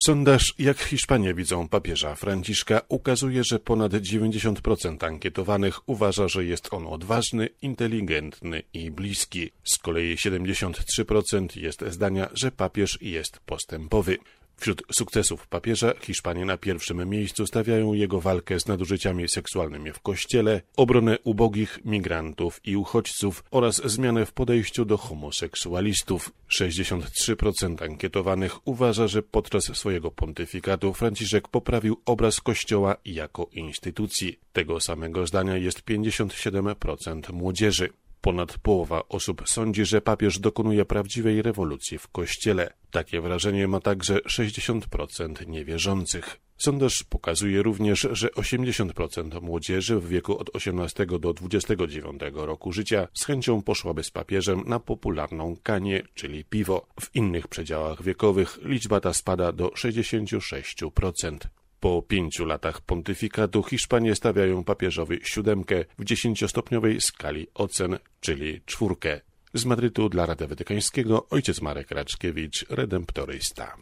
Sondaż Jak Hiszpanie widzą papieża Franciszka ukazuje, że ponad 90% ankietowanych uważa, że jest on odważny, inteligentny i bliski. Z kolei 73% jest zdania, że papież jest postępowy. Wśród sukcesów papieża Hiszpanie na pierwszym miejscu stawiają jego walkę z nadużyciami seksualnymi w kościele, obronę ubogich, migrantów i uchodźców oraz zmianę w podejściu do homoseksualistów. 63% ankietowanych uważa, że podczas swojego pontyfikatu Franciszek poprawił obraz Kościoła jako instytucji. Tego samego zdania jest 57% młodzieży. Ponad połowa osób sądzi, że papież dokonuje prawdziwej rewolucji w Kościele. Takie wrażenie ma także 60% niewierzących. Sondaż pokazuje również, że 80% młodzieży w wieku od 18 do 29 roku życia z chęcią poszłaby z papieżem na popularną kanię, czyli piwo. W innych przedziałach wiekowych liczba ta spada do 66%. Po 5 latach pontyfikatu Hiszpanie stawiają papieżowi 7 w 10-stopniowej skali ocen, czyli 4. Z Madrytu dla Radia Watykańskiego ojciec Marek Raczkiewicz, redemptorysta.